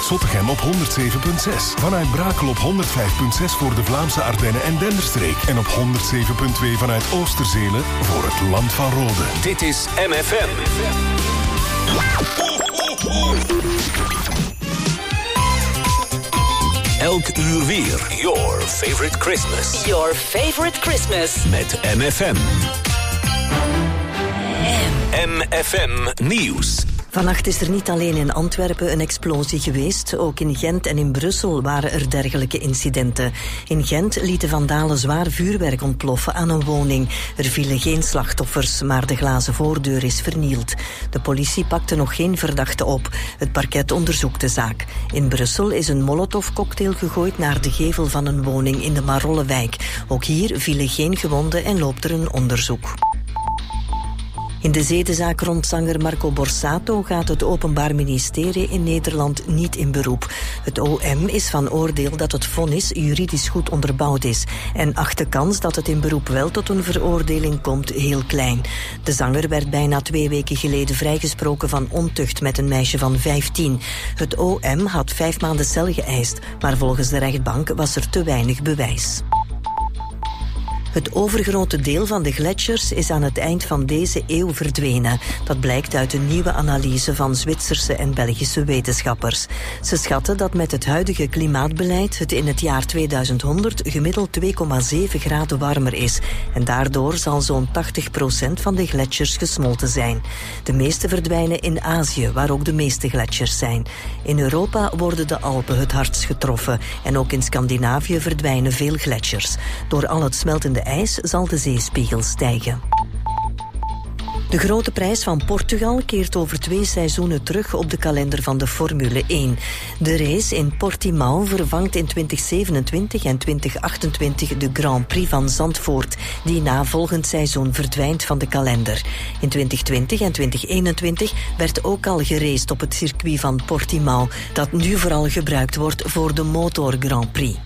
Zottegem op 107.6. Vanuit Brakel op 105.6 voor de Vlaamse Ardennen en Denderstreek. En op 107.2 vanuit Oosterzele voor het Land van Rode. Dit is MFM. Elk uur weer. Your favorite Christmas. Your favorite Christmas. Met MFM. MFM Nieuws. Vannacht is er niet alleen in Antwerpen een explosie geweest. Ook in Gent en in Brussel waren er dergelijke incidenten. In Gent lieten vandalen zwaar vuurwerk ontploffen aan een woning. Er vielen geen slachtoffers, maar de glazen voordeur is vernield. De politie pakte nog geen verdachte op. Het parket onderzoekt de zaak. In Brussel is een molotovcocktail gegooid naar de gevel van een woning in de Marollewijk. Ook hier vielen geen gewonden en loopt er een onderzoek. In de zedenzaak rond zanger Marco Borsato gaat het Openbaar Ministerie in Nederland niet in beroep. Het OM is van oordeel dat het vonnis juridisch goed onderbouwd is en acht de kans dat het in beroep wel tot een veroordeling komt heel klein. De zanger werd bijna 2 weken geleden vrijgesproken van ontucht met een meisje van 15. Het OM had 5 maanden cel geëist, maar volgens de rechtbank was er te weinig bewijs. Het overgrote deel van de gletsjers is aan het eind van deze eeuw verdwenen. Dat blijkt uit een nieuwe analyse van Zwitserse en Belgische wetenschappers. Ze schatten dat met het huidige klimaatbeleid het in het jaar 2100 gemiddeld 2,7 graden warmer is. En daardoor zal zo'n 80% van de gletsjers gesmolten zijn. De meeste verdwijnen in Azië, waar ook de meeste gletsjers zijn. In Europa worden de Alpen het hardst getroffen. En ook in Scandinavië verdwijnen veel gletsjers. Door al het smeltende ijs zal de zeespiegel stijgen. De grote prijs van Portugal keert over 2 seizoenen terug op de kalender van de Formule 1. De race in Portimão vervangt in 2027 en 2028 de Grand Prix van Zandvoort, die na volgend seizoen verdwijnt van de kalender. In 2020 en 2021 werd ook al geraced op het circuit van Portimão, dat nu vooral gebruikt wordt voor de Motor Grand Prix.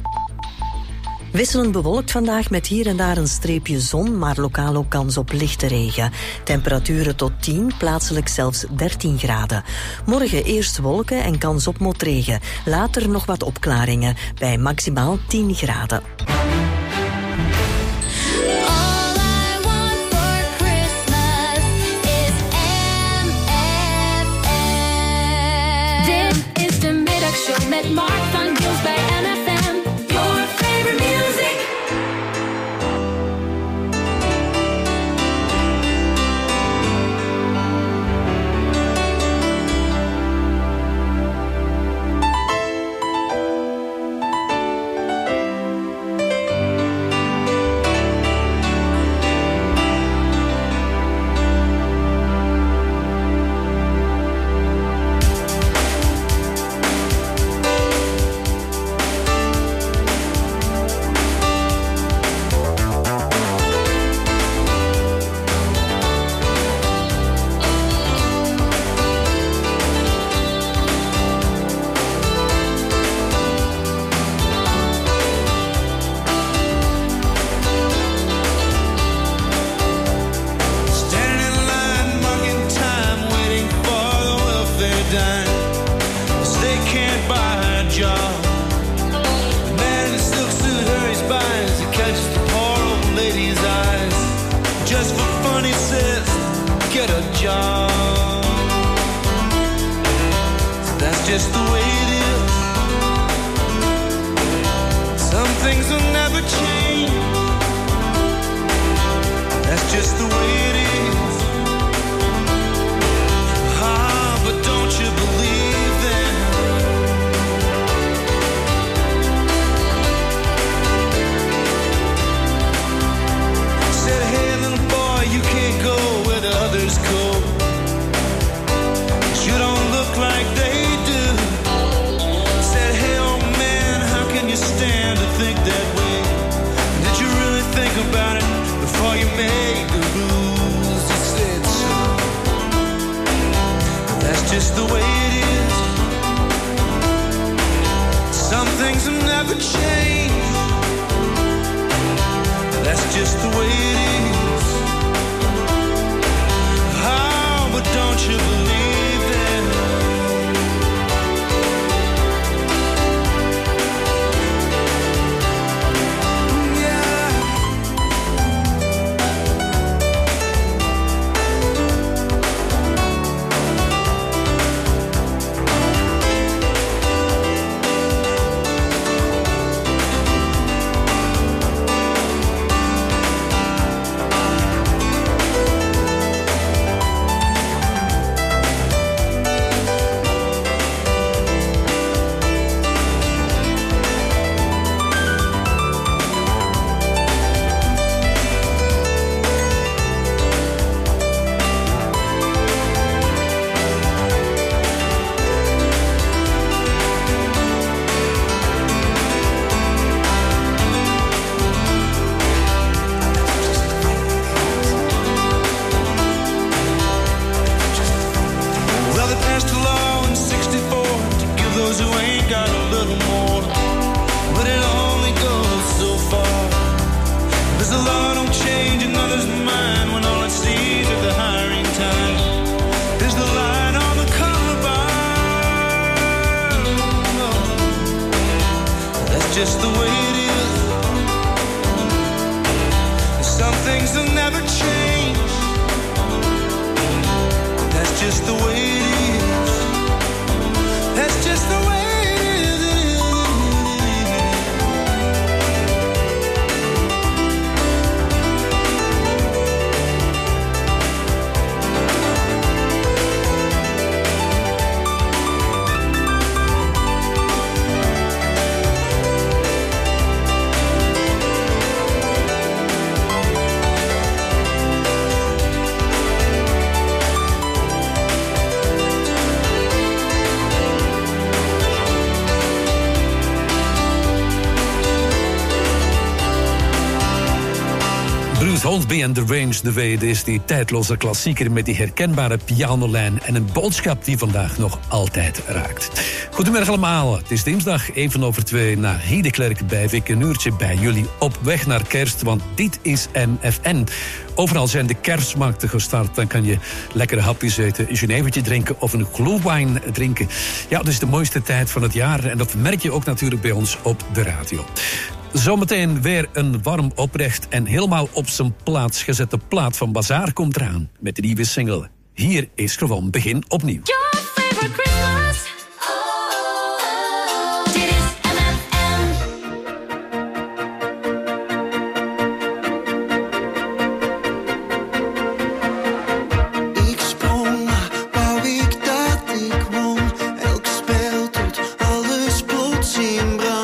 Wisselend bewolkt vandaag met hier en daar een streepje zon, maar lokaal ook kans op lichte regen. Temperaturen tot 10, plaatselijk zelfs 13 graden. Morgen eerst wolken en kans op motregen. Later nog wat opklaringen, bij maximaal 10 graden. Dit is de middagshow met Mark van Giels bij MFM. Just the way it is. Some things will never change. That's just the way it is. Ah, but don't you believe them? Said, hey little boy, you can't go where the others go. You don't look like they do. Said, hey old man, how can you stand to think that way? Did you really think about it before you made the rules? You said so. That's just the way it is. Some things have never changed. That's just the way it is. Oh, but don't you believe? just the way it is. And some things will never change. That's just the way it is. That's just the way it is. Hornsby and the Range the Way, is die tijdloze klassieker met die herkenbare pianolijn en een boodschap die vandaag nog altijd raakt. Goedemiddag allemaal, het is dinsdag, 1:02 na Heideklerk bij Vic, een uurtje bij jullie op weg naar kerst, want dit is MFN. Overal zijn de kerstmarkten gestart, dan kan je lekkere hapjes eten, een jenevertje drinken of een glühwein drinken. Ja, dat is de mooiste tijd van het jaar en dat merk je ook natuurlijk bij ons op de radio. Zometeen weer een warm, oprecht en helemaal op zijn plaats gezette plaat van Bazaar komt eraan met de nieuwe single. Hier is gewoon Begin Opnieuw. Your favorite Christmas. Dit is MFM. Ik sprong, wou ik dat ik won. Elk spel tot alles plots in brand.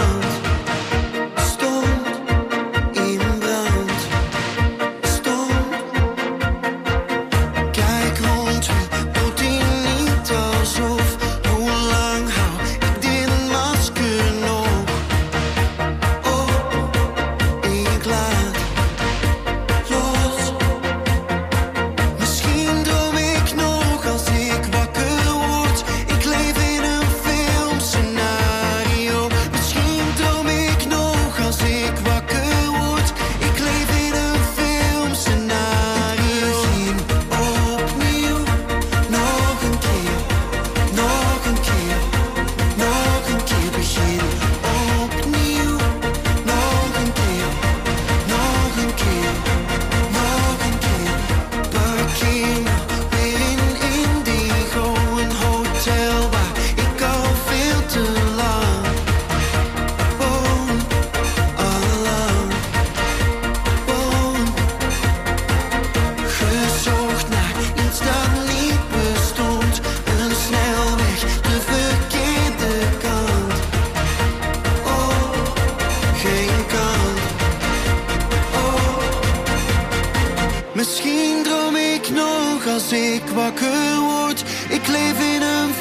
Misschien droom ik nog als ik wakker word. Ik leef in een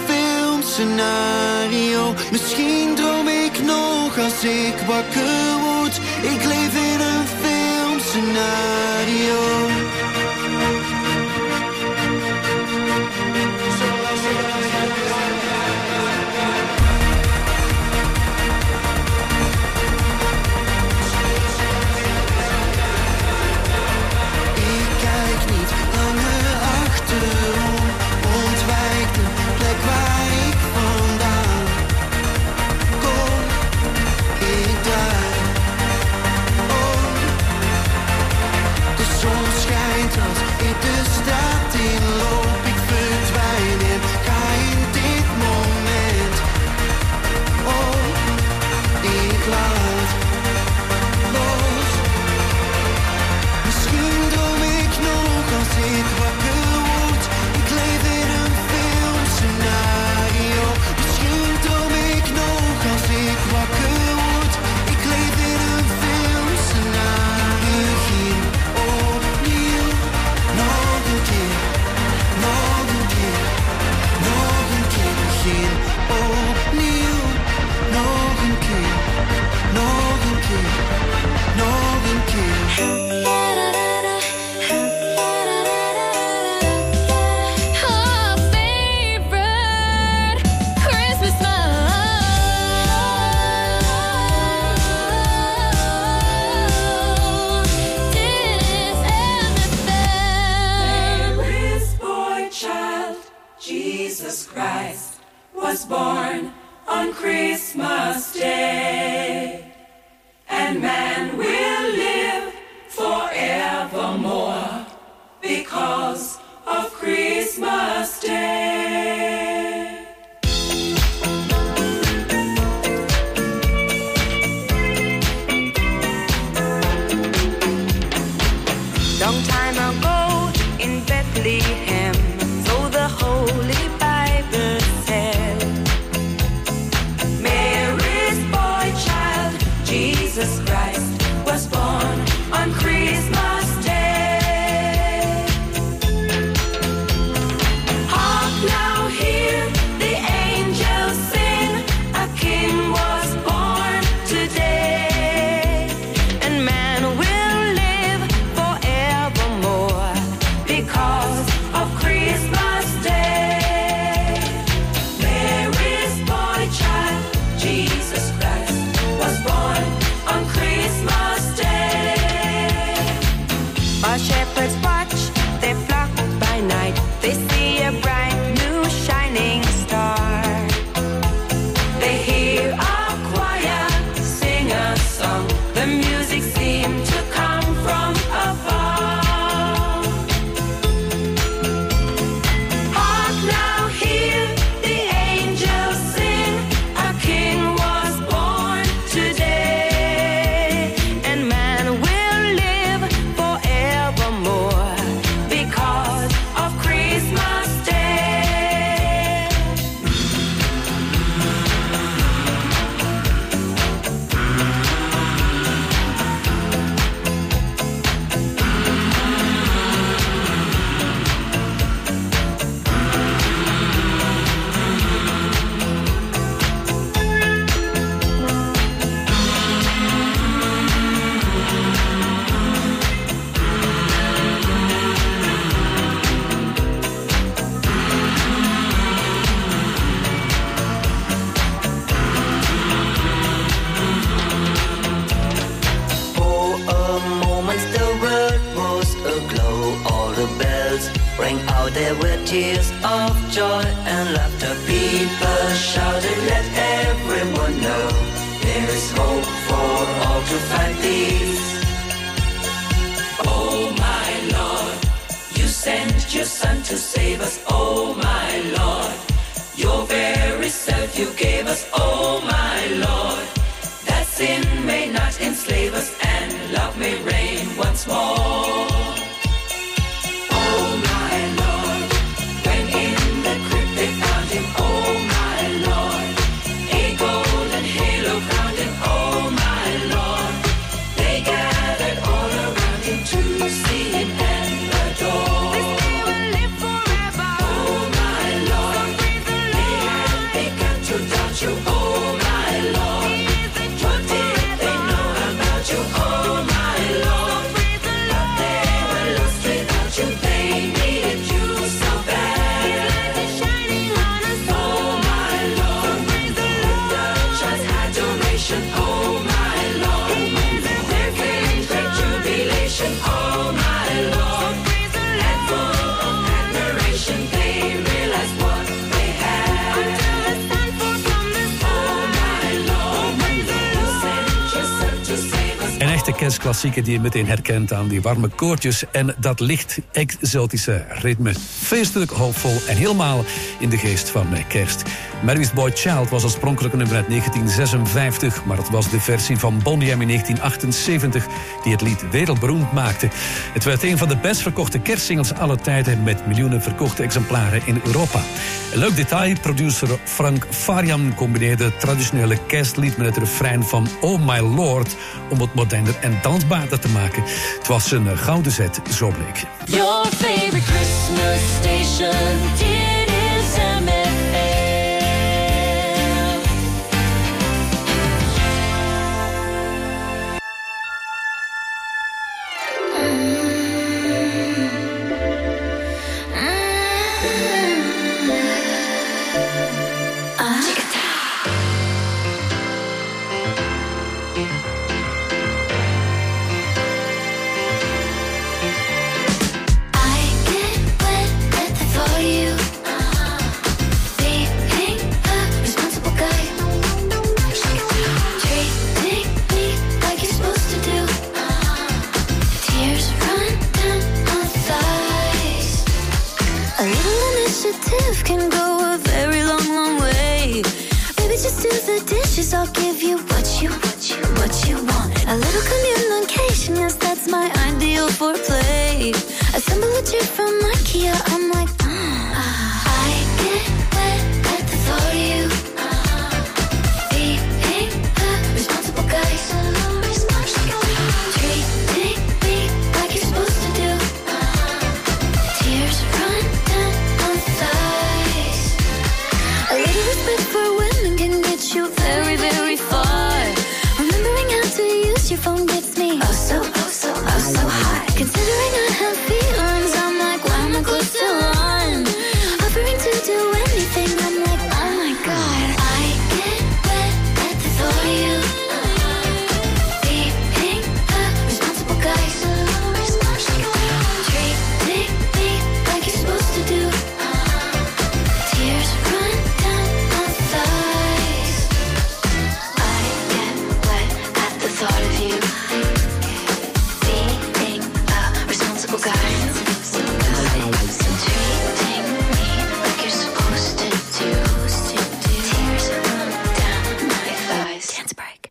filmscenario. Misschien droom ik nog als ik wakker word. Ik leef in een filmscenario. was born on Christmas Day. and man will live forevermore because of Christmas Day. Long time ago in Bethlehem, so the Holy Bible said, Mary's boy child, Jesus Christ, was born on Christmas Day. Hark now, hear the angels sing, a king was born today, and man will live forevermore because of Christmas Day. Mary's boy child, Jesus Christ, was born on Christmas Day. While shepherds watch their flock by night, they see a bright new shining star. They hear a choir sing a song, the music seemed to come from afar. Hark now, hear the angels sing, a king was born today, and man will live forevermore because of Christmas Day. For a moment the world was aglow. All the bells rang out, there were tears of joy and laughter. People shouted, let everyone know there is hope for all to find peace. Oh my Lord, you sent your Son to save us. Oh my Lord, your very self you gave us. Oh my Lord, that sin may not enslave us and love may reign once more. Oh my Lord, when in the crypt they found him. Oh my Lord, a golden halo crowned him. Oh my Lord, they gathered all around him to see him and adore. They will live forever. Oh my Lord, they had begun to doubt you. Oh my Lord, what did they know about you? Oh my Lord, but they were lost without you. They needed you so bad. Oh my Lord, the church adoration. Oh my Lord, there came great jubilation. Oh my Lord, and full of admiration they realized what they had. Oh my Lord, you sent yourself to save us. Een echte kerstklassieker die je meteen herkent aan die warme koortjes en dat licht exotische ritme. Feestelijk, hoopvol en helemaal in de geest van kerst. Mary's Boy Child was oorspronkelijk een nummer uit 1956... maar het was de versie van Boney M in 1978 die het lied wereldberoemd maakte. Het werd een van de best verkochte kerstsingles aller tijden... met miljoenen verkochte exemplaren in Europa. Een leuk detail, producer Frank Farian combineerde het traditionele kerstlied... met het refrein van Oh My Lord om het moderner en dansbaarder te maken. Het was een gouden zet, zo bleek. Your favorite Christmas station, it is MFM. I get wet for you. A little initiative can go a very long, long way. Baby, just do the dishes, I'll give you what you want. A little communication, yes, that's my ideal foreplay. Assemble a chair from IKEA, I'm like, I get wet at the thought of you. Being a responsible guy, treating me like you're supposed to do. Tears run down my thighs. A little respect for women can get you very, very far. Remembering how to use your phone gets me oh so high. Considering I have feelings, I'm like, why am I close to one? Offering to do anything, I'm like, oh my god. I get wet at the thought of you. Being a responsible guy, treating me like you're supposed to do. Tears run down my thighs. I get wet at the thought of you. Being a responsible guy, treating me like you're supposed to do. Tears run down my thighs. Dance break.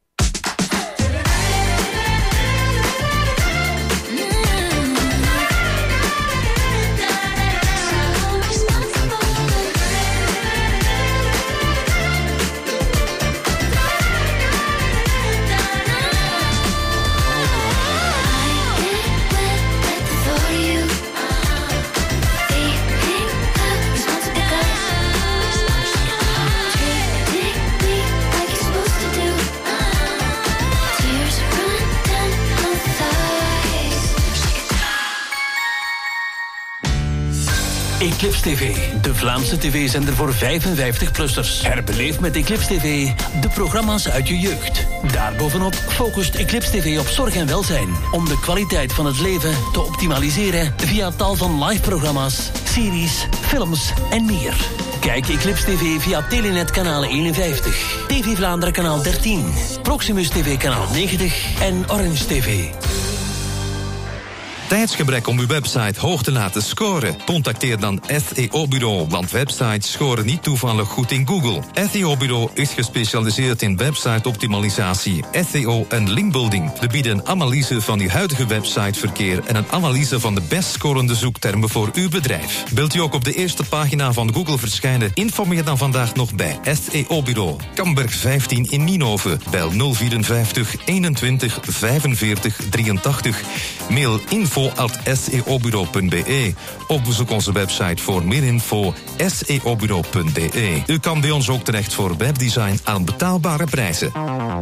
Eclipse TV, de Vlaamse tv-zender voor 55-plussers. Herbeleef met Eclipse TV de programma's uit je jeugd. Daarbovenop focust Eclipse TV op zorg en welzijn, om de kwaliteit van het leven te optimaliseren via tal van live-programma's, series, films en meer. Kijk Eclipse TV via Telenet kanaal 51, TV Vlaanderen kanaal 13, Proximus TV kanaal 90 en Orange TV. Tijdsgebrek om uw website hoog te laten scoren? Contacteer dan SEO-bureau, want websites scoren niet toevallig goed in Google. SEO-bureau is gespecialiseerd in website-optimalisatie, SEO en linkbuilding. We bieden een analyse van uw huidige websiteverkeer en een analyse van de best scorende zoektermen voor uw bedrijf. Wilt u ook op de eerste pagina van Google verschijnen? Informeer dan vandaag nog bij SEO-bureau. Kamberg 15 in Nienhoven. Bel 054 21 45 83. Mail info@seobureau.be of bezoek onze website voor meer info seobureau.be. U kan bij ons ook terecht voor webdesign aan betaalbare prijzen.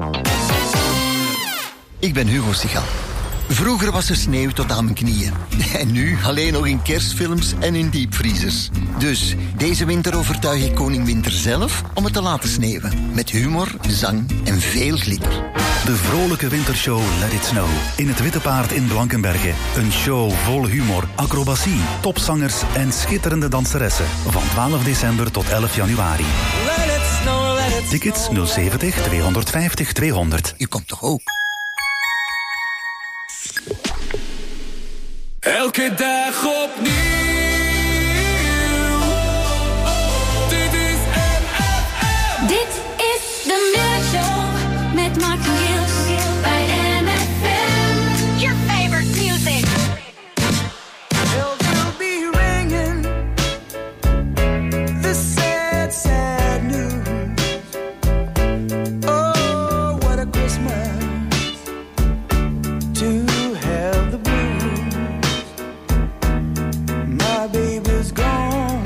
Ik ben Hugo Sigal. Vroeger was er sneeuw tot aan mijn knieën. En nu alleen nog in kerstfilms en in diepvriezers. Dus deze winter overtuig ik koning Winter zelf om het te laten sneeuwen. Met humor, zang en veel glitter. De vrolijke wintershow Let It Snow. In het Witte Paard in Blankenberge. Een show vol humor, acrobatie, topzangers en schitterende danseressen. Van 12 december tot 11 januari. Let it snow, let it Tickets 070 250 200. U komt toch ook? Elke dag opnieuw. Dit is MFM. Dit is de Middagshow met Mark en Giels bij MFM. Your favorite music. Bells will be ringing. The sad, sad news. Oh, what a Christmas to have the blues. My baby's gone.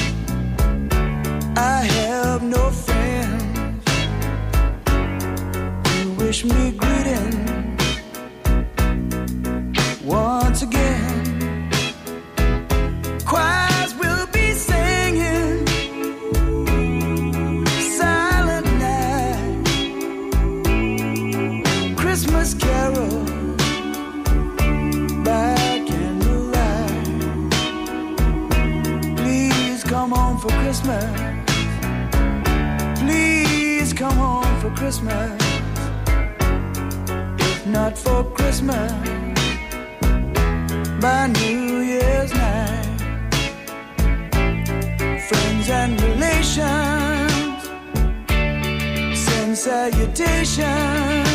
I have no friends to wish me greeting once again. Choirs will be singing Silent Night, Christmas carol by candlelight. Please come home for Christmas. Please come home for Christmas. If not for Christmas, by New Year's night. salutation.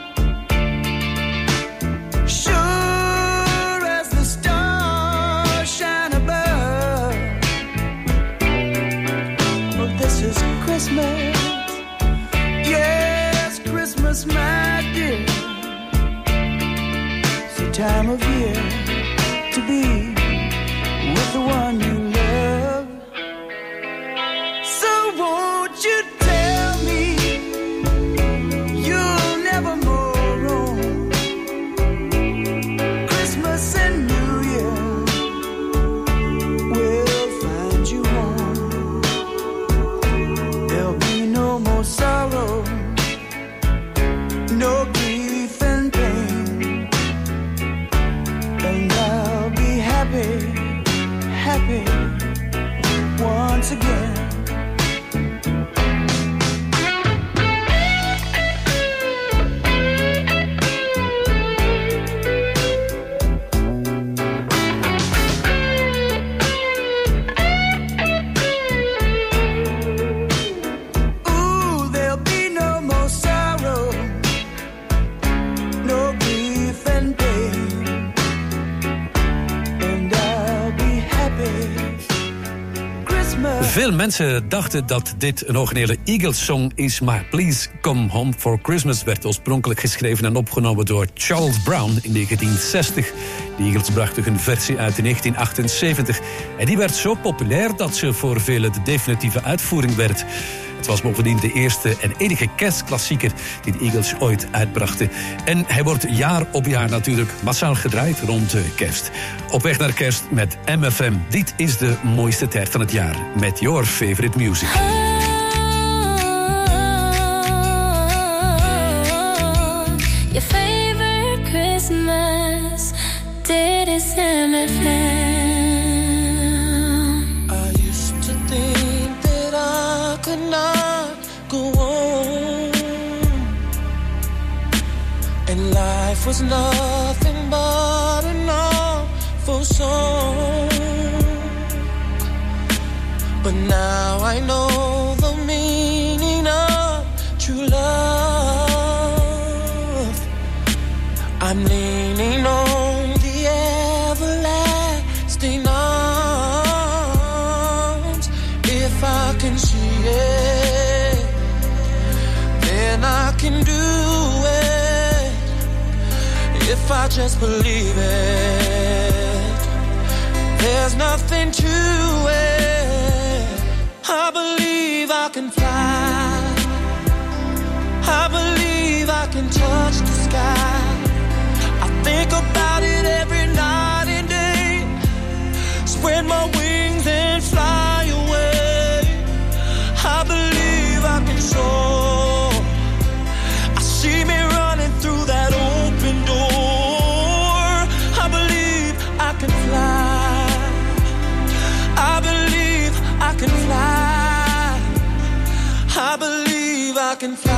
Sure as the stars shine above. Well, this is Christmas. Yes, Christmas, my dear. It's the time of year to be with the one you love. So won't you tell me you'll never more roam? Christmas and New Year will find you home. There'll be no more sorrow, no grief and pain, and I'll be happy, happy once again. Ooh, there'll be no more sorrow, no grief and pain, and I'll be happy. Christmas. Veel mensen dachten dat dit een originele Eagles-song is, maar Please Come Home for Christmas werd oorspronkelijk geschreven en opgenomen door Charles Brown in 1960. De Eagles brachten een versie uit in 1978 en die werd zo populair dat ze voor velen de definitieve uitvoering werd. Het was bovendien de eerste en enige kerstklassieker die de Eagles ooit uitbrachten. En hij wordt jaar op jaar natuurlijk massaal gedraaid rond kerst. Op weg naar kerst met MFM. Dit is de mooiste tijd van het jaar met your favorite music. Your favorite Christmas, dit is MFM. I used to think that I could not go on, and life was nothing but an awful song. But now I know the meaning of true love. I'm leaning on the everlasting arms. If I can see it, then I can do it. If I just believe it, there's nothing to it. I believe I can fly. I believe I can touch the sky. I think about it every night and day. Spread my wings and fly away. I believe I can soar. I see me running through that open door. I believe I can fly. I believe I can fly. I believe I can fly.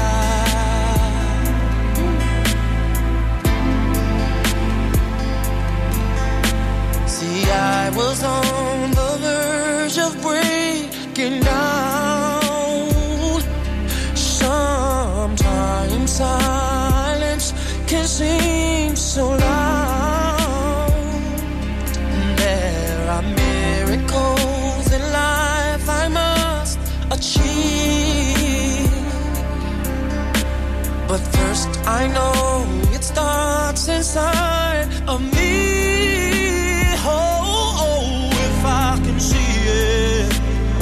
See, I was on the verge of breaking down. Sometimes silence can seem so loud. There are miracles in life I must achieve. But first I know it starts inside of me. Oh, if I can see it,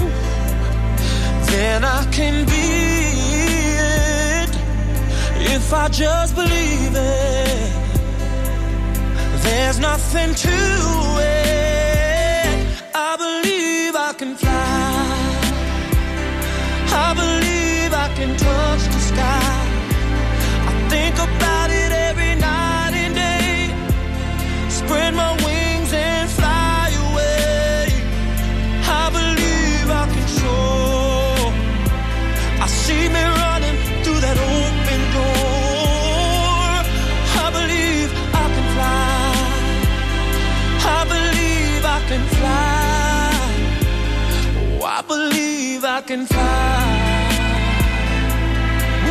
then I can be it. If I just believe it, there's nothing to it. I believe I can fly. I believe I can touch the sky. I think about it every night and day. Spread my wings and fly away. I believe I can soar. I see me running through that open door. I believe I can fly. I believe I can fly. Oh, I believe I can fly.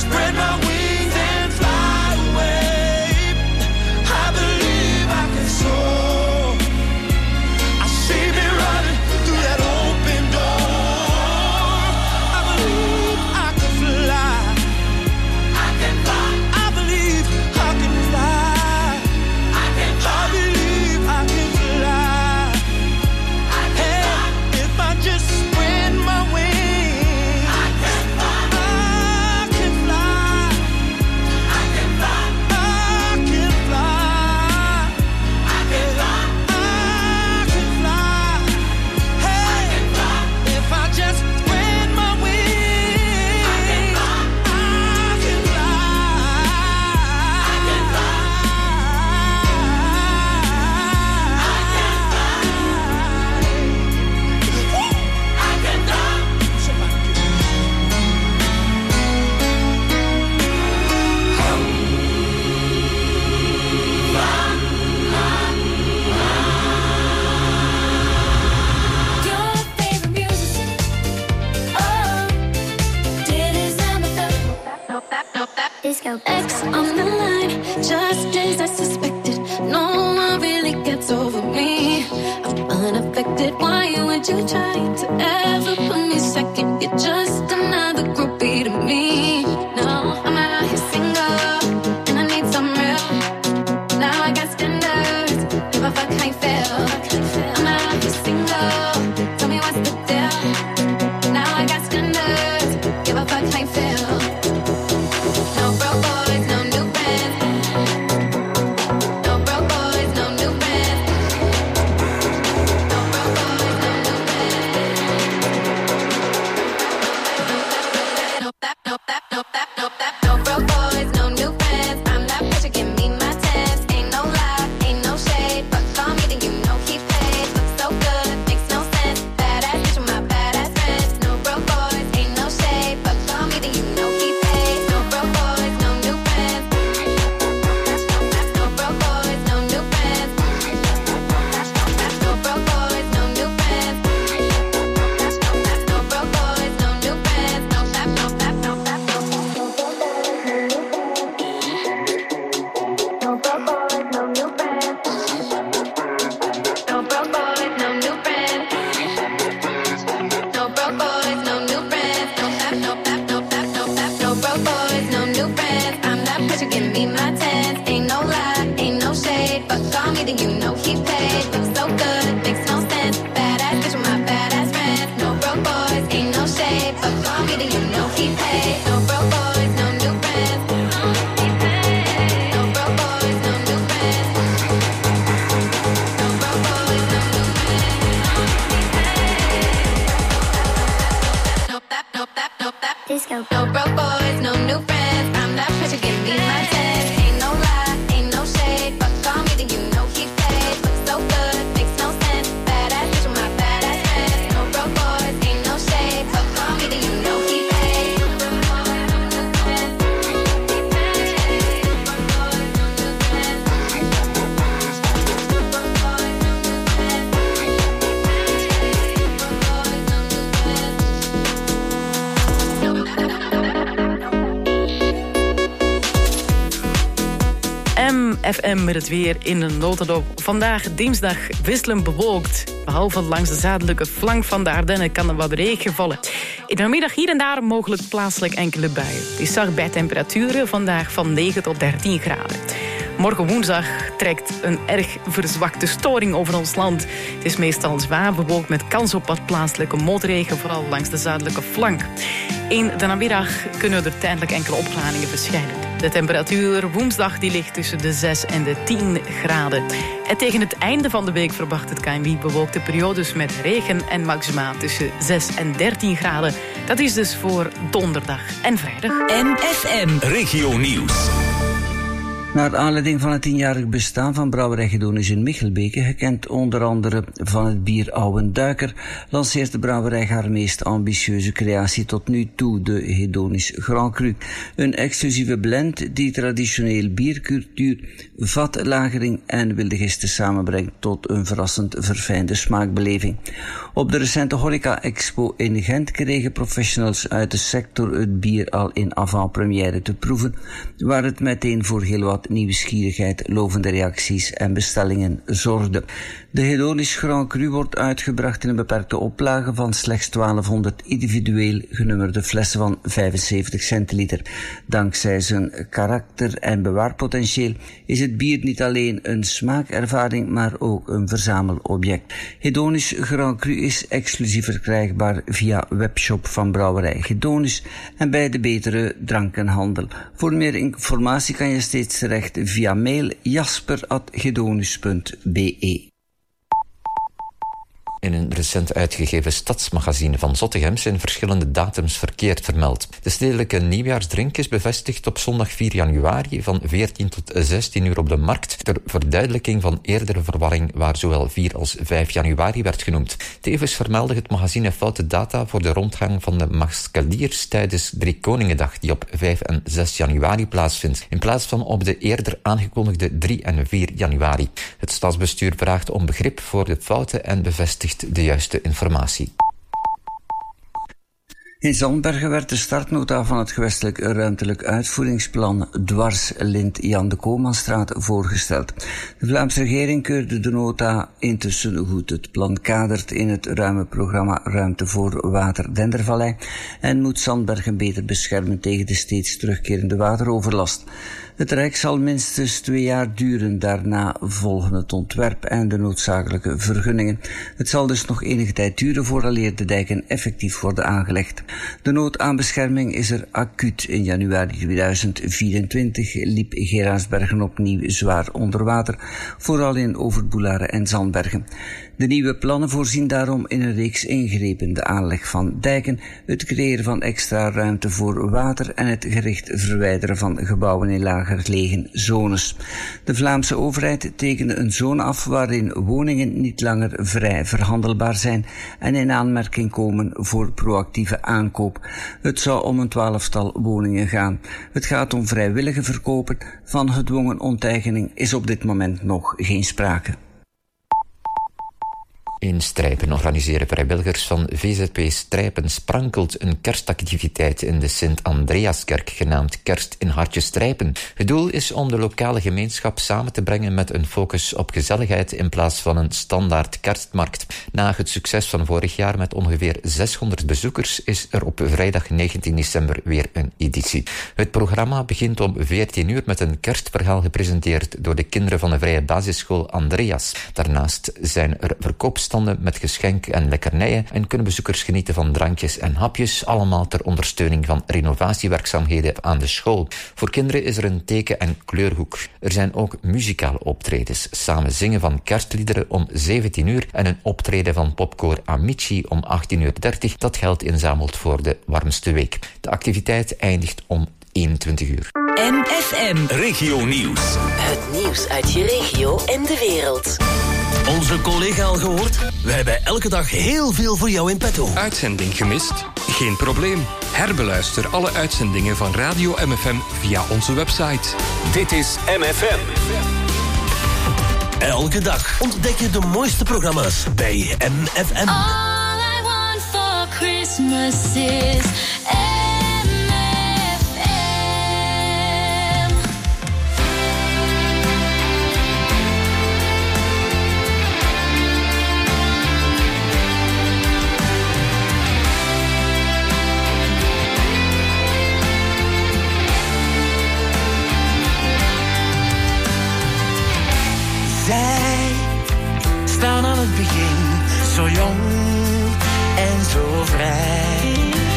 spread my wings and fly away. I believe I can soar. I see me running through that open door. I believe I can fly. I can fly. I believe I can fly. I can fly. I believe I can fly. I can fly. If I just spread my wings, I can fly. I can fly. I can fly. I can fly. I can fly. I can fly. Hey, I can fly. If I just spread my wings, I can fly. I can fly. I can fly. I can fly. Your favorite musician. Oh, did his disco X on the line, just as I suspected. No one really gets over me. I'm unaffected. Why would you try to ever put me second? You're just another groupie to me. No, I'm out here single, and I need some real. Now I got standards. Give a fuck how you feel. I'm out here single. Tell me what's the deal. Now I got standards. Give a fuck how you feel. No broke boys, no new friends. No broke boys, no new friends. No broke boys, no new friends. No broke boys, no new friends. I'm not pressure, give me my tens. Ain't no lie, ain't no shade. But call me, then you know he paid. Looks so good, makes no sense. Badass bitch with my badass friends. No broke boys, ain't no shade. But call me, then you know he paid. No broke boys, no new friends. No broke boys, no new friends. No broke boys, no new friends. No broke boys, no new friends. No flap, no flap, no flap, no flap. No broke boys, no new friends. No broke boys, no new friends. No broke boys, no new friends. No flap, no flap, no flap, no flap. No broke boys, no new friends. I'm not pressure, give me my tens. Ain't no lie, ain't no shade. But call me, then you know he paid. Looks so good, makes no sense. Badass bitch with my badass friends. No broke boys, ain't no shade. But call me, then you know he paid. No broke boys, no new friends. No broke boys, no new friends. No broke boys, no new friends. No flap, no flap, no flap. Disco. No broke boys, no new friends. I'm not pressure, give me my tens. Ain't no lie, ain't no shade. But call me, then you know he paid. Looks so good, makes no sense. Badass bitch with my badass friends. No broke boys, ain't no shade. But call me, then you know he paid. No broke boys, no new friends. No broke boys, no new friends. No broke boys, no new friends. No broke boys, no new friends. MFM met het weer in een notendop. Vandaag dinsdag wisselend bewolkt. Behalve langs de zuidelijke flank van de Ardennen kan er wat regen vallen. In de middag hier en daar mogelijk plaatselijk enkele buien. Het is zacht bij temperaturen vandaag van 9 tot 13 graden. Morgen woensdag trekt een erg verzwakte storing over ons land. Het is meestal zwaar bewolkt met kans op wat plaatselijke motregen, vooral langs de zuidelijke flank. In de namiddag kunnen er tijdelijk enkele opklaringen verschijnen. De temperatuur woensdag die ligt tussen de 6 en de 10 graden. En tegen het einde van de week verwacht het KNMI bewolkte periodes met regen en maxima tussen 6 en 13 graden. Dat is dus voor donderdag en vrijdag. MFM Regio Nieuws. Naar aanleiding van het 10-jarig bestaan van Brouwerij Hedonisch in Michelbeke, gekend onder andere van het bier Ouwen Duiker, lanceert de brouwerij haar meest ambitieuze creatie tot nu toe, de Hedonisch Grand Cru. Een exclusieve blend die traditioneel biercultuur, vatlagering en wilde gisten samenbrengt tot een verrassend verfijnde smaakbeleving. Op de recente Horeca Expo in Gent kregen professionals uit de sector het bier al in avant-première te proeven, waar het meteen voor heel wat nieuwsgierigheid, lovende reacties en bestellingen zorgde. De Hedonisch Grand Cru wordt uitgebracht in een beperkte oplage van slechts 1200 individueel genummerde flessen van 75 centiliter. Dankzij zijn karakter en bewaarpotentieel is het bier niet alleen een smaakervaring, maar ook een verzamelobject. Hedonisch Grand Cru is exclusief verkrijgbaar via webshop van Brouwerij Hedonisch en bij de betere drankenhandel. Voor meer informatie kan je steeds terecht via mail jasper@hedonisch.be. In een recent uitgegeven stadsmagazine van Zottegem zijn verschillende datums verkeerd vermeld. De stedelijke nieuwjaarsdrink is bevestigd op zondag 4 januari van 14 tot 16 uur op de markt, ter verduidelijking van eerdere verwarring waar zowel 4 als 5 januari werd genoemd. Tevens vermeldde het magazine foute data voor de rondgang van de maskaliers tijdens Driekoningendag, die op 5 en 6 januari plaatsvindt, in plaats van op de eerder aangekondigde 3 en 4 januari. Het stadsbestuur vraagt om begrip voor de fouten en bevestigt de juiste informatie. In Zandbergen werd de startnota van het gewestelijk ruimtelijk uitvoeringsplan Dwarslint Jan de Koolmanstraat voorgesteld. De Vlaamse regering keurde de nota intussen goed. Het plan kadert in het ruime programma Ruimte voor Water Dendervallei en moet Zandbergen beter beschermen tegen de steeds terugkerende wateroverlast. Het Rijk zal minstens 2 jaar duren, daarna volgen het ontwerp en de noodzakelijke vergunningen. Het zal dus nog enige tijd duren vooraleer de dijken effectief worden aangelegd. De nood aan bescherming is er acuut. In januari 2024 liep Geraardsbergen opnieuw zwaar onder water, vooral in Overboelaren en Zandbergen. De nieuwe plannen voorzien daarom in een reeks ingrepen: de aanleg van dijken, het creëren van extra ruimte voor water en het gericht verwijderen van gebouwen in lager gelegen zones. De Vlaamse overheid tekende een zone af waarin woningen niet langer vrij verhandelbaar zijn en in aanmerking komen voor proactieve aankoop. Het zou om een 12-tal woningen gaan. Het gaat om vrijwillige verkopen. Van gedwongen onteigening is op dit moment nog geen sprake. In Strijpen organiseren vrijwilligers van VZP Strijpen sprankelt een kerstactiviteit in de Sint-Andreaskerk genaamd Kerst in Hartje Strijpen. Het doel is om de lokale gemeenschap samen te brengen met een focus op gezelligheid in plaats van een standaard kerstmarkt. Na het succes van vorig jaar met ongeveer 600 bezoekers is er op vrijdag 19 december weer een editie. Het programma begint om 14 uur met een kerstverhaal gepresenteerd door de kinderen van de vrije basisschool Andreas. Daarnaast zijn er verkoopstanden met geschenken en lekkernijen en kunnen bezoekers genieten van drankjes en hapjes, allemaal ter ondersteuning van renovatiewerkzaamheden aan de school. Voor kinderen is er een teken- en kleurhoek. Er zijn ook muzikale optredens, samen zingen van kerstliederen om 17 uur en een optreden van popkoor Amici om 18:30 uur, dat geld inzamelt voor de warmste week. De activiteit eindigt om 21 uur. MFM Regio Nieuws. Het nieuws uit je regio en de wereld. Onze collega al gehoord? We hebben elke dag heel veel voor jou in petto. Uitzending gemist? Geen probleem. Herbeluister alle uitzendingen van Radio MFM via onze website. Dit is MFM. Elke dag ontdek je de mooiste programma's bij MFM. All I want for Christmas is Zij staan aan het begin, zo jong en zo vrij.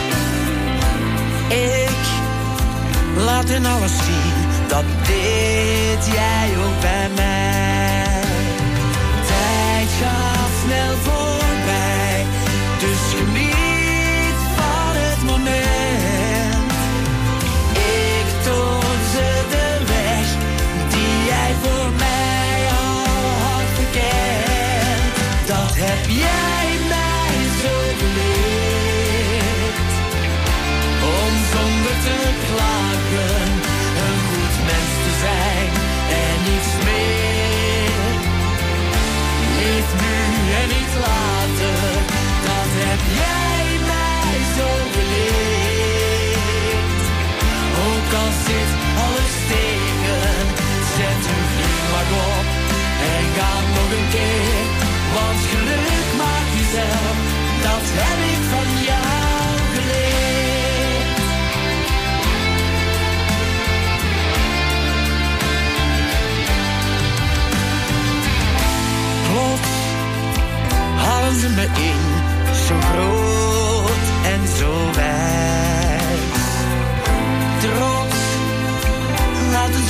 Ik laat in alles zien, dat deed jij ook bij mij. Tijd gaat snel voorbij, dus geniet van het moment. Ik toon ze de weg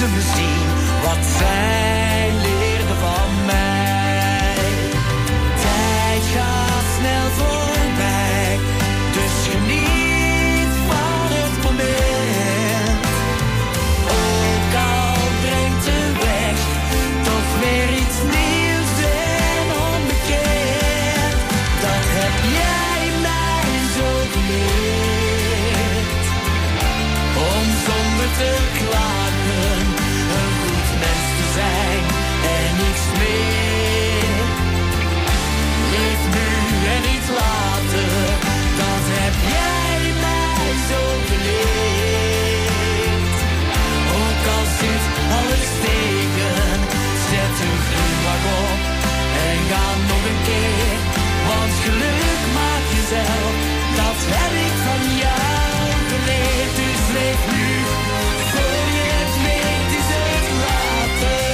kunnen zien wat zij leerde van mij. Tijd gaat snel voorbij, dus geniet van het moment. Ook al brengt de weg toch weer iets nieuws en onbekend. Dat heb jij mij zo geleerd. Om zonder te klagen een goed mens te zijn en niks meer. Leef nu en niet later, dat heb jij mij zo geleerd. Ook al zit alles tegen, zet een glimlach op en ga nog een keer. Want geluk maak jezelf, dat heb ik van jou geleerd. Dus leef nu, voor je het weet is het later.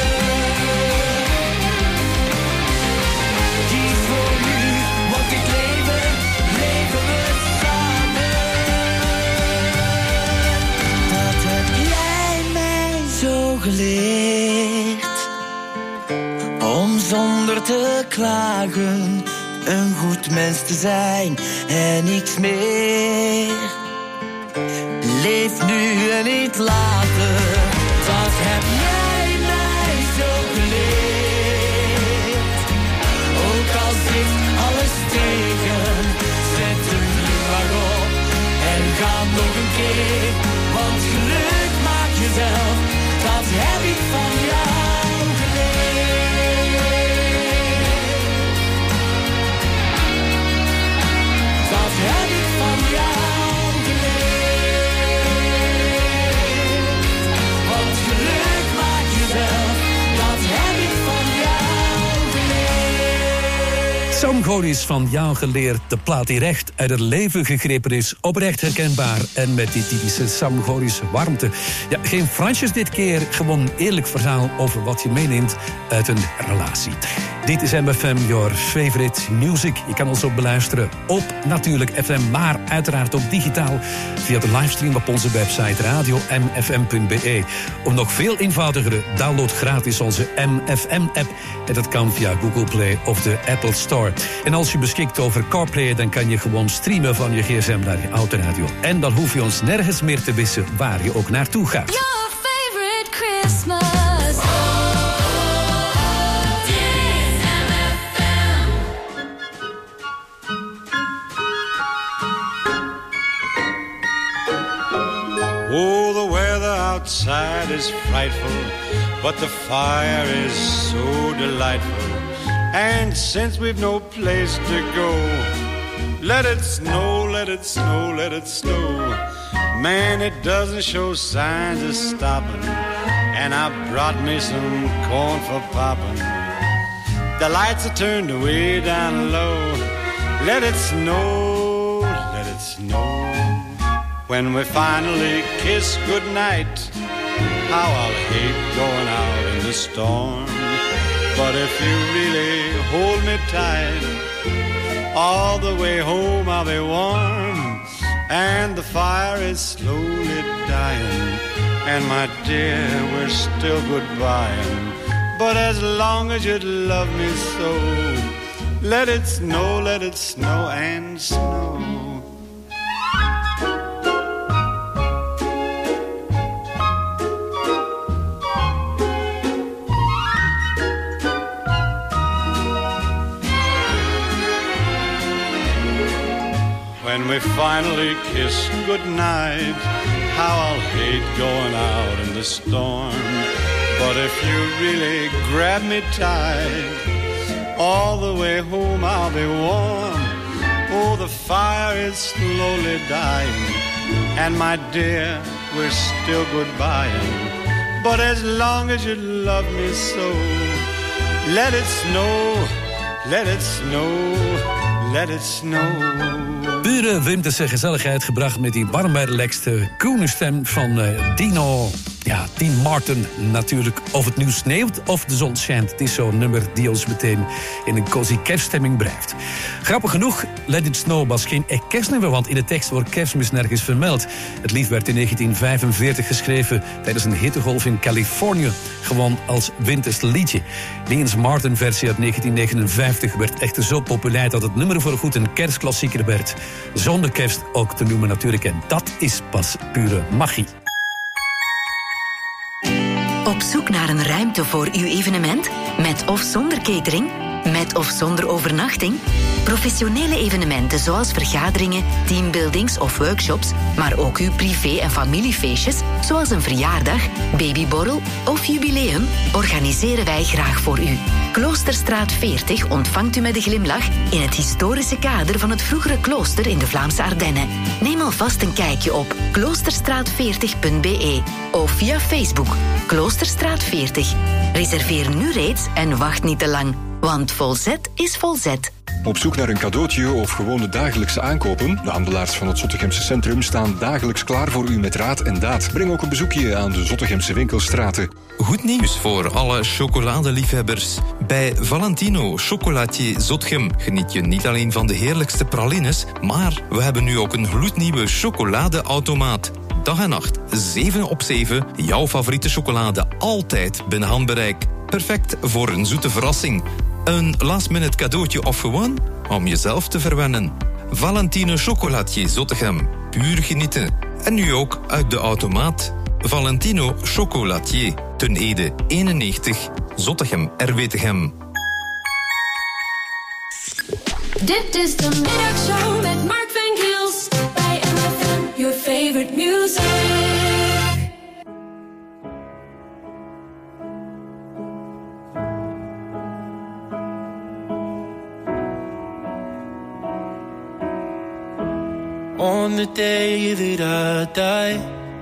Kies voor nu, want dit leven, leven we samen. Dat heb jij mij zo geleerd. Om zonder te klagen een goed mens te zijn en niks meer. Leef nu en niet later, dat heb jij mij zo geleerd. Ook al zit alles tegen, zet een glimlach op en ga nog een keer. Want geluk maak jezelf, dat heb ik van jou geleerd. Dat heb ik van jou geleerd. Want geluk maak jezelf, dat heb ik van jou geleerd. Sam Goris van jou geleerd. De plaat die recht uit het leven gegrepen is. Oprecht herkenbaar en met die typische Sam Goris warmte. Ja, geen Fransjes dit keer. Gewoon eerlijk verhaal over wat je meeneemt uit een relatie. Dit is MFM, your favorite music. Je kan ons ook beluisteren op natuurlijk FM, maar uiteraard ook digitaal via de livestream op onze website radio.mfm.be. Of nog veel eenvoudiger, download gratis onze MFM-app. En dat kan via Google Play of de Apple Store. En als je beschikt over CarPlay, dan kan je gewoon streamen van je gsm naar je autoradio. En dan hoef je ons nergens meer te wissen waar je ook naartoe gaat. Your favorite Christmas. Oh, the weather outside is frightful, but the fire is so delightful. And since we've no place to go, let it snow, let it snow, let it snow. Man, it doesn't show signs of stopping, and I brought me some corn for popping. The lights are turned way down low. Let it snow, let it snow. When we finally kiss goodnight, how I'll hate going out in the storm. But if you really hold me tight, all the way home I'll be warm. And the fire is slowly dying, and my dear, we're still goodbying. But as long as you love me so, let it snow and snow. When we finally kiss goodnight, how I'll hate going out in the storm. But if you really grab me tight, all the way home I'll be warm. Oh, the fire is slowly dying, and my dear, we're still goodbying. But as long as you love me so, let it snow, let it snow, let it snow. Pure winterse gezelligheid gebracht met die warme, relaxte, koene stem van Dino. Ja, Dean Martin natuurlijk. Of het nu sneeuwt of de zon schijnt. Het is zo'n nummer die ons meteen in een cozy kerststemming blijft. Grappig genoeg, Let It Snow was geen echt kerstnummer, want in de tekst wordt kerstmis nergens vermeld. Het lied werd in 1945 geschreven tijdens een hittegolf in Californië. Gewoon als winters liedje. Dean Martin versie uit 1959 werd echter zo populair dat het nummer voorgoed een kerstklassieker werd. Zonder kerst ook te noemen natuurlijk. En dat is pas pure magie. Op zoek naar een ruimte voor uw evenement? Met of zonder catering? Met of zonder overnachting? Professionele evenementen zoals vergaderingen, teambuildings of workshops, maar ook uw privé- en familiefeestjes, zoals een verjaardag, babyborrel of jubileum, organiseren wij graag voor u. Kloosterstraat 40 ontvangt u met een glimlach in het historische kader van het vroegere klooster in de Vlaamse Ardennen. Neem alvast een kijkje op kloosterstraat40.be of via Facebook Kloosterstraat 40. Reserveer nu reeds en wacht niet te lang, want volzet is volzet. Op zoek naar een cadeautje of gewoon de dagelijkse aankopen? De handelaars van het Zottegemse centrum staan dagelijks klaar voor u met raad en daad. Breng ook een bezoekje aan de Zottegemse winkelstraten. Goed nieuws voor alle chocoladeliefhebbers. Bij Valentino Chocolatier Zottegem geniet je niet alleen van de heerlijkste pralines, maar we hebben nu ook een gloednieuwe chocoladeautomaat. Dag en nacht, 7 op 7, jouw favoriete chocolade altijd binnen handbereik. Perfect voor een zoete verrassing. Een last-minute cadeautje of gewoon om jezelf te verwennen. Valentino Chocolatier Zottegem. Puur genieten. En nu ook uit de automaat. Valentino Chocolatier. Ten Ede 91. Zottegem Erwetegem. Dit is de middagshow met Mark van Gils bij MFM, your favorite music. On the day that I die,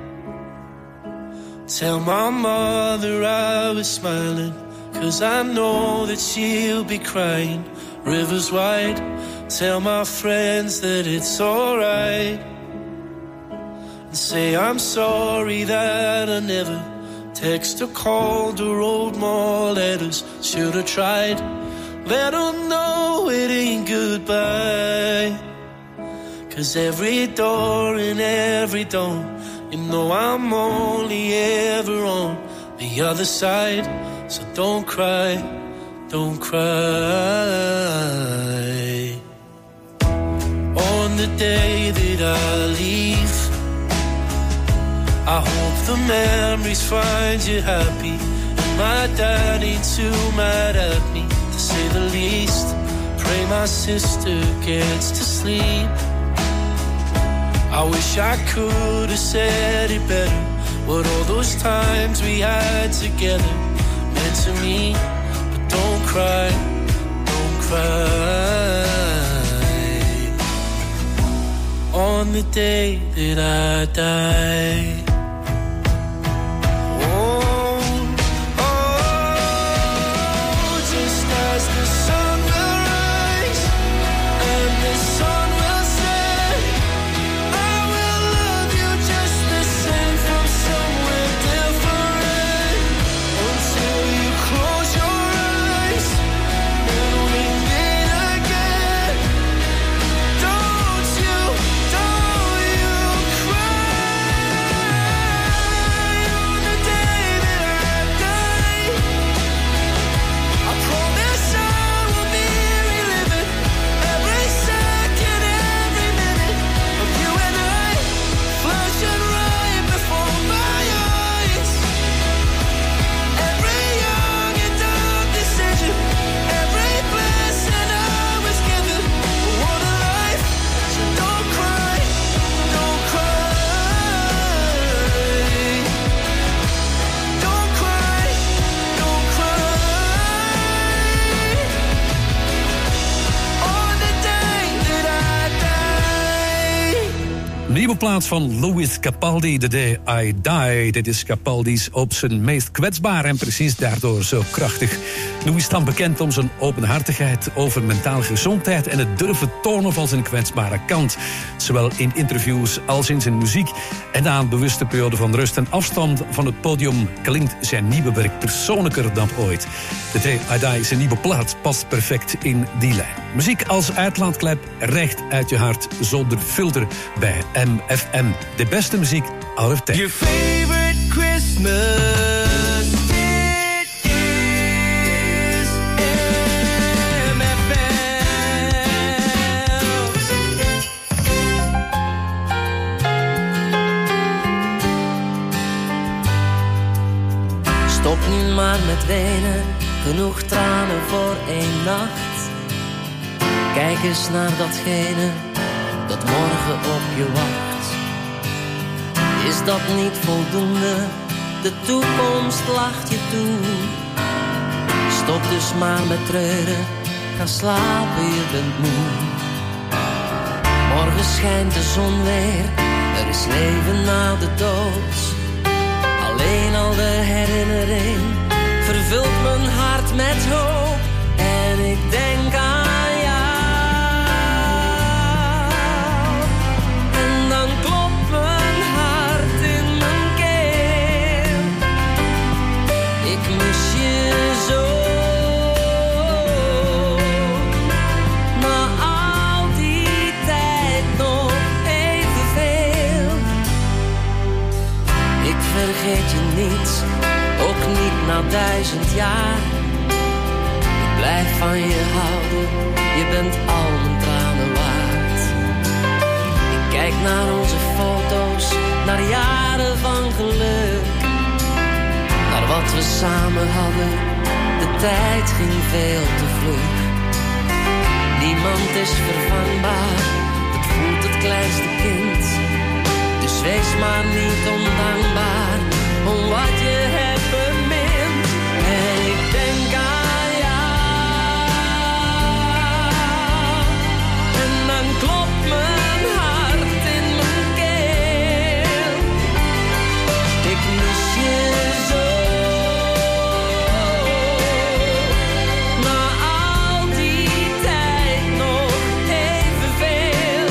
tell my mother I was smiling, 'cause I know that she'll be crying. Rivers wide, tell my friends that it's alright, and say I'm sorry that I never text or called or wrote more letters. Should have tried, let them know it ain't goodbye. 'Cause every door and every dawn, you know I'm only ever on the other side. So don't cry, don't cry. On the day that I leave, I hope the memories find you happy, and my dad ain't too mad at me, to say the least. Pray my sister gets to sleep. I wish I could have said it better, what all those times we had together meant to me. But don't cry, don't cry. On the day that I die. nieuwe plaat van Louis Capaldi, The Day I Die. Dit is Capaldi's op zijn meest kwetsbaar en precies daardoor zo krachtig. Louis staat bekend om zijn openhartigheid over mentale gezondheid en het durven tonen van zijn kwetsbare kant. Zowel in interviews als in zijn muziek. En na een bewuste periode van rust en afstand van het podium klinkt zijn nieuwe werk persoonlijker dan ooit. The Day I Die, zijn nieuwe plaat, past perfect in die lijn. Muziek als uitlaatklep, recht uit je hart, zonder filter bij MFM. De beste muziek out of time. Your favorite Christmas, it is MFM. Stop nu maar met wenen, genoeg tranen voor één nacht. Kijk eens naar datgene dat morgen op je wacht. Is dat niet voldoende? De toekomst lacht je toe. Stop dus maar met treuren, ga slapen, je bent moe. Morgen schijnt de zon weer, er is leven na de dood. Alleen al de herinnering vervult mijn hart met hoop. En ik denk aan vergeet je niet, ook niet na 1000 jaar. Ik blijf van je houden, je bent al mijn tranen waard. Ik kijk naar onze foto's, naar jaren van geluk. Naar wat we samen hadden, de tijd ging veel te vlug. Niemand is vervangbaar, het voelt het kleinste kind. Dus wees maar niet ondankbaar om wat je hebt bemind. En ik denk aan jou. En dan klopt mijn hart in mijn keel. Ik mis je zo. Na al die tijd nog evenveel.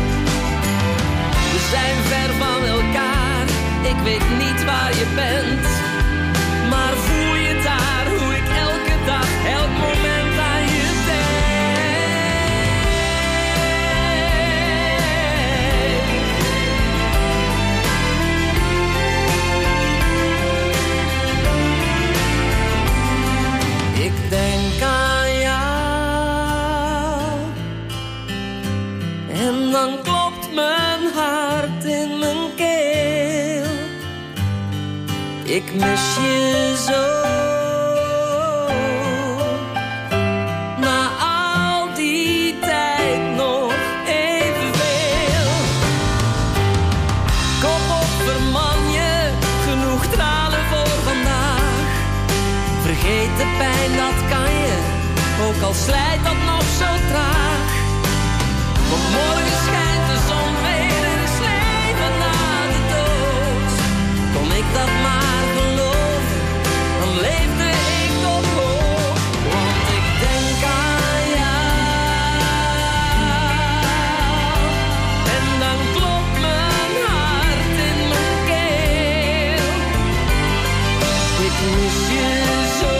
We zijn ver van elkaar, ik weet niet waar je bent. Maar voel je daar hoe ik elke dag, elk moment aan je denk. Ik denk aan jou. En dan klopt mijn hart in mijn keel. Ik mis je zo. Na al die tijd nog evenveel. Kom op, verman je, genoeg tranen voor vandaag. Vergeet de pijn, dat kan je, ook al slijt dat nog zo traag. Want morgen schijnt de zon weer, er is leven na de dood. Kon ik dat maar geloven, dan leefde ik op hoop. Want ik denk aan jou. En dan klopt mijn hart in mijn keel. Ik mis je zo.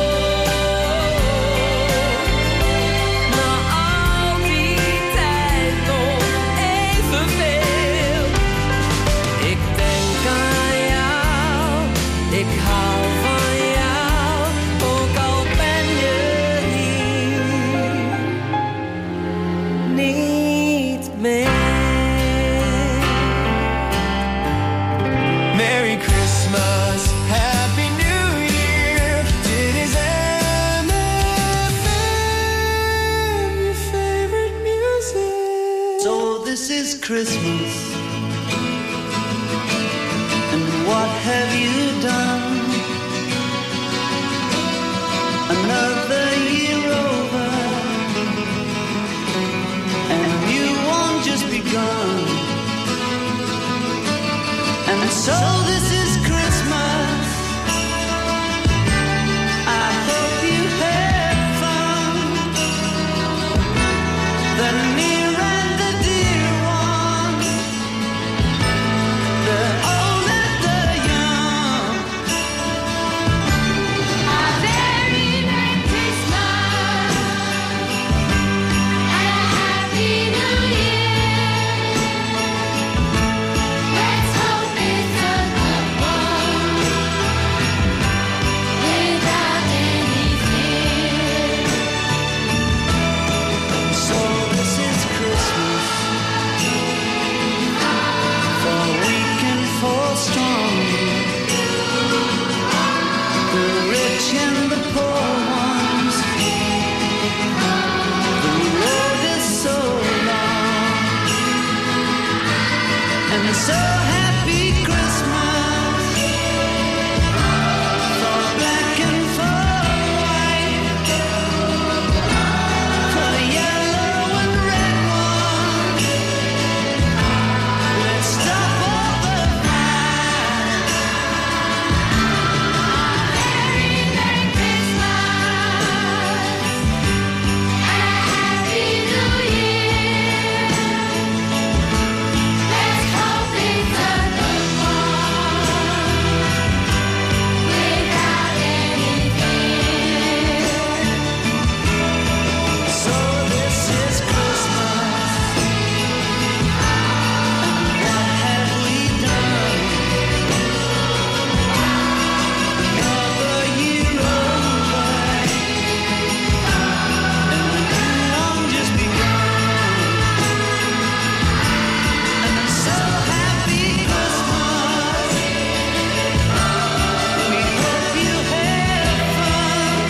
Na al die tijd nog evenveel. Ik denk aan jou, ik hou van jou, ook al ben je niet meer. Merry Christmas, Happy New Year. Dit is MFM, your favorite music. So this is Christmas, and what have you done? Another year over, and you won't just begun. rich and the poor ones. The road is so long, and so happy Christmas for black and for white, for yellow and red one. Let's stop all the fight. Merry Christmas and a Happy New Year. Let's hope it's a good one without any fear. So this is Christmas, and what have we done? Another year over, and the new one just begun. And I'm so happy Christmas. We hope you have fun.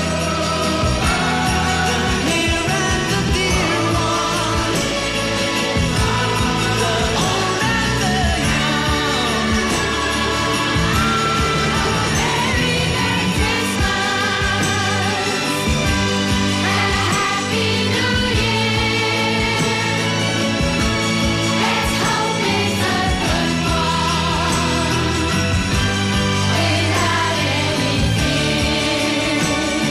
The near and the dear one, the old and the young. Merry Christmas and a Happy New Year. Let's hope it's a good one without any fear.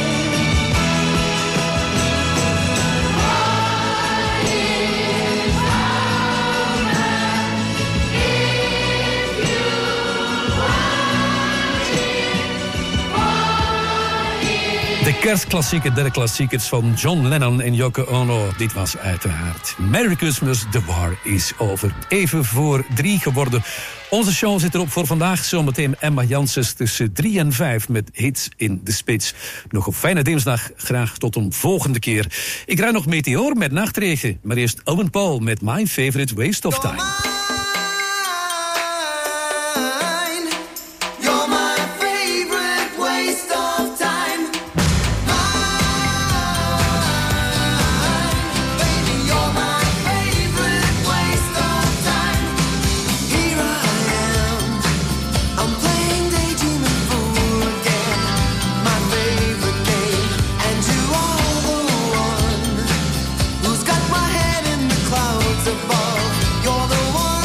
De kerstklassieke der klassiekers van John Lennon en Yoko Ono. Dit was uiteraard Merry Christmas, the war is over. Even voor 3 geworden. Onze show zit erop voor vandaag. Zometeen Emma Janssens tussen 3 en 5 met hits in de spits. Nog een fijne dinsdag. Graag tot een volgende keer. Ik rij nog Meteor met Nachtregen. Maar eerst Owen Paul met My Favorite Waste of Time. You're my favorite waste of time. Baby, you're my favorite waste of time. Here I am, I'm playing daydreaming fool again. My favorite game, and you are the one who's got my head in the clouds above. You're the one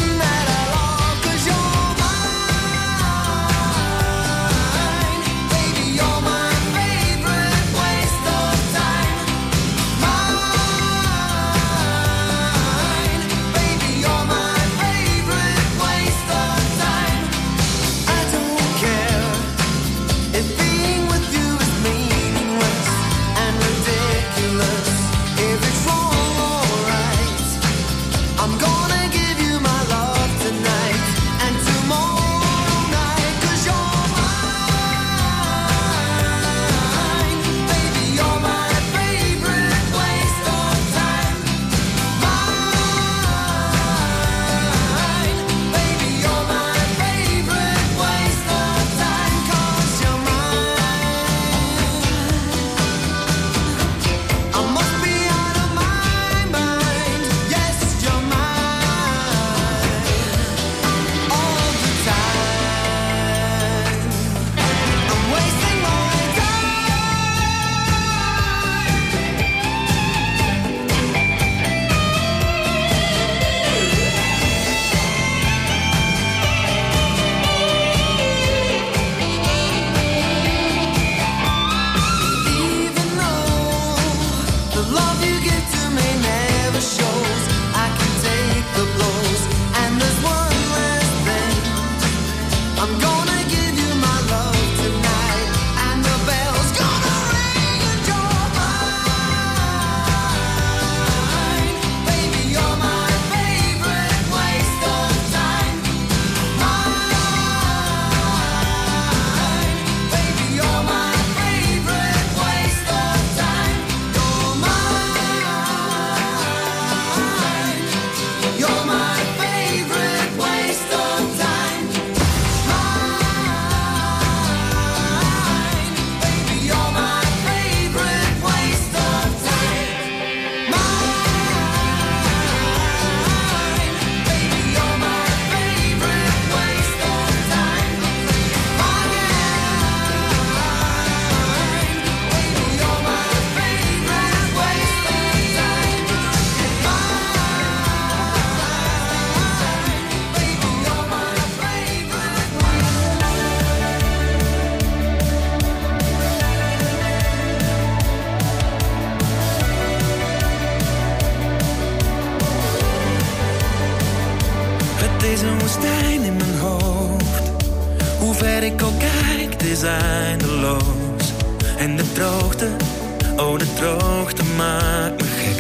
is eindeloos. En de droogte, oh de droogte maakt me gek.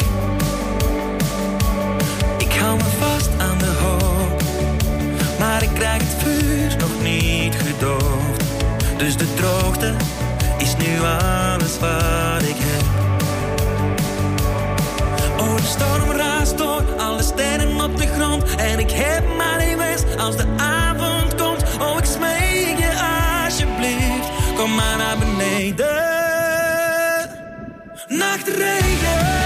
Ik hou me vast aan de hoop, maar ik krijg het vuur nog niet gedoofd. Dus de droogte is nu alles wat ik heb. Oh, de storm raast door, alle sterren op de grond. En ik heb maar één wens als de avond komt. Oh, ik smeek je alsjeblieft, kom maar naar beneden. Nachtregen.